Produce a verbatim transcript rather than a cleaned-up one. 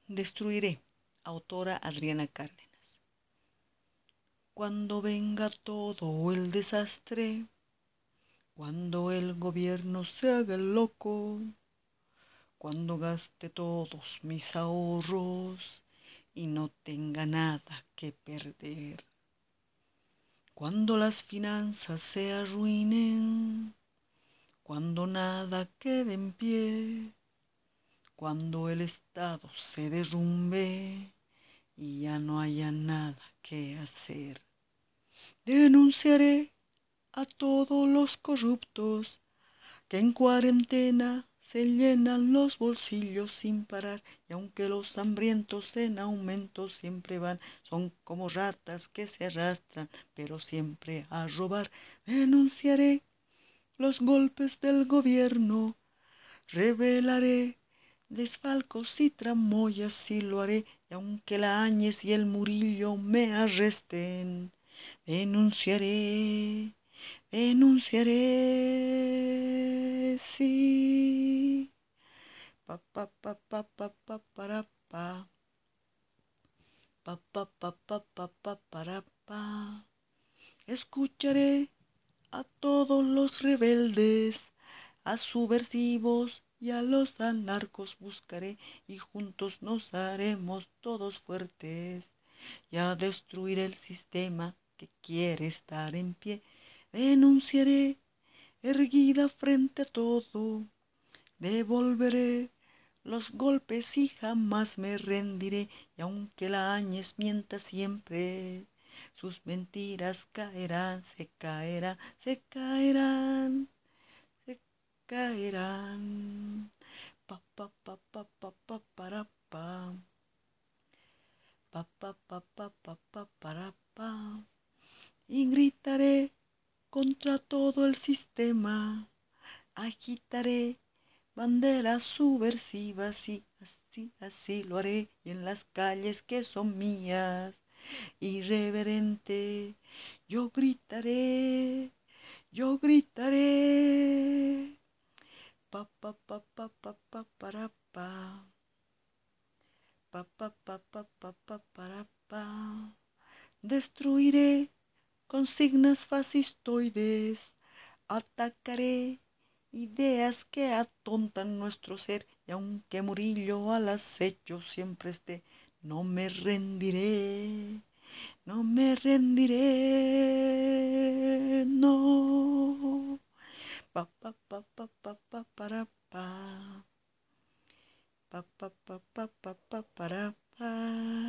Destruiré, autora Adriana Cárdenas. Cuando venga todo el desastre, cuando el gobierno se haga el loco, cuando gaste todos mis ahorros y no tenga nada que perder, cuando las finanzas se arruinen, cuando nada quede en pie, cuando el Estado se derrumbe y ya no haya nada que hacer. Denunciaré a todos los corruptos que en cuarentena se llenan los bolsillos sin parar, y aunque los hambrientos en aumento siempre van, son como ratas que se arrastran, pero siempre a robar. Denunciaré los golpes del gobierno, revelaré desfalcos y tramoyas, sí lo haré, y aunque la Áñez y el Murillo me arresten, denunciaré, denunciaré, sí. Pa pa pa pa pa pa para pa. Pa pa pa pa pa pa para pa. Escucharé a todos los rebeldes, a subversivos y a los anarcos buscaré, y juntos nos haremos todos fuertes, y a destruir el sistema que quiere estar en pie. Denunciaré, erguida frente a todo, devolveré los golpes y jamás me rendiré, y aunque la Áñez mienta siempre, sus mentiras caerán, se caerán, se caerán, se caerán. Pa pa pa pa pa pa para pa. Pa pa pa pa pa pa para pa. Y gritaré contra todo el sistema, agitaré banderas subversivas y así, así lo haré, y en las calles que son mías, irreverente, yo gritaré, yo gritaré, pa pa pa pa pa pa para pa, pa pa pa pa pa pa para pa, destruiré consignas fascistoides, atacaré ideas que atontan nuestro ser, y aunque Murillo al acecho siempre esté, no me rendiré, no me rendiré, no. Pa pa pa pa pa pa para pa. Pa pa pa pa pa pa para pa.